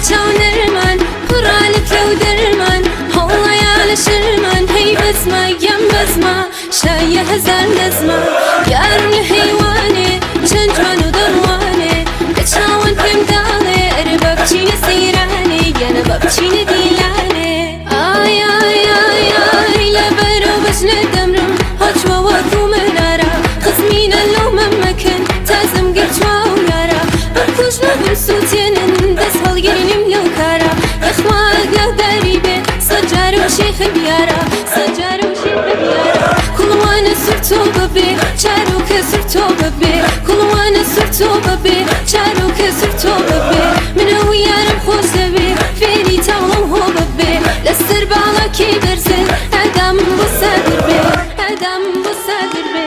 چاونەرمان پڕالت لەو دەرمان هەوڵەیانە شەرمان هەی بەزمە گەم بەزمە شایە هەزار نەزمە یارم لە هەیوانێ چەند جوان و دەڕوانێ لە چاوان پێم داڵێ ئەرە بە بچینە سەیرانێ یانە بە بچینە دیلانێ ئای ئای ئای ئای لەبەرەو بەچنە دەمرم هەچوە وەکو منارە خزمینە لەو مەمەکەن تازم گرتووە و یارە بەکوژ نەبم سووتێنن دەست هەڵگرنیم لەو کارە یەخماک لەو داری بێ سەجارە و شێخە بیارە سەجارە و شێخە بیارە کوڵوانە سورتۆ بەبێ چاروکە سورتۆ بەبێ کوڵوانە سورتۆ بەبێ چاروکە سورتۆ بەبێ منە و یارم خۆش دەبێ فێری تاوڵم هۆ بەبێ لەسەر باڵەکێ دەرزێ ئەدامم بۆ سادر بێ ئەدامم بۆ سادر بێ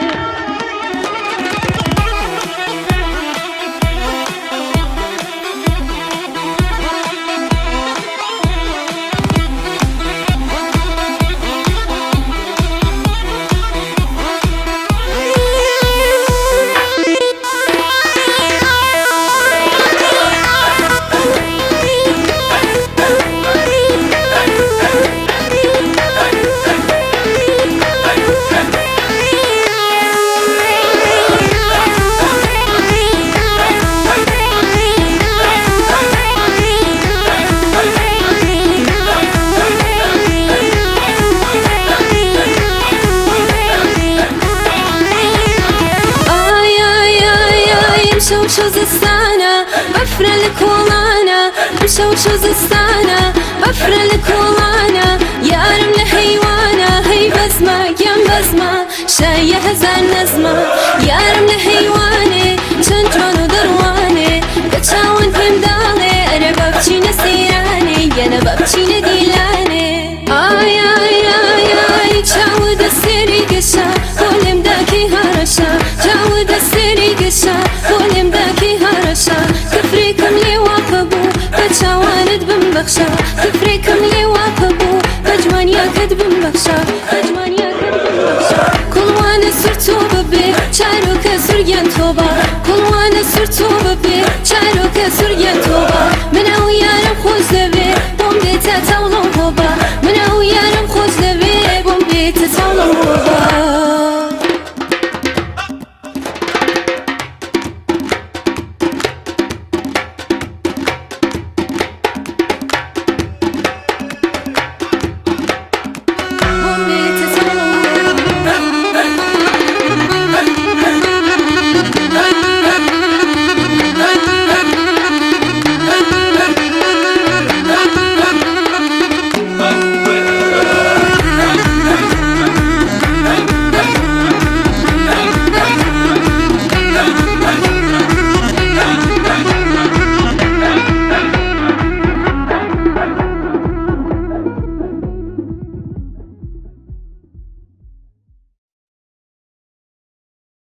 شو زستانە بەفرە لە کۆڵانە شەو زستانە بەفرە لە کۆڵانە یارم لە هەیوانە هەی بەزمە گەم بەزمە شایە هەزار نەزمە یارم لە هەیوانێ چەند جوان و دەڕوانێ لە چاوان پێم داڵێ ئەرە بە بچینە سەیرانێ یانە بە بچینە دیلانێ ئای ئای ئای ئای چاوە دەسێری گەشە بۆ لێم داکەی هەڕەشە چاوە دەسێری گەشە بۆ لێم داکەی هەڕەشە کفرێکم لێ واپە بوو بە چاوانت بمبەخشە کفرێکم لێ واپە بوو بە جوانیاکەت بمبەخشە بە جوانیاکەت بمبەخشە کوڵوانە سورتۆ بەبێ چارۆکە سورگیان تۆبە کوڵوانە سورتۆ بەبێ چارۆکە سورگیان تۆبە منە و یارم خۆش دەبێ بۆم بێتە تاوڵم هۆبە منە و یارم خۆش دەبێ بۆم بێتە تاوڵم هۆبە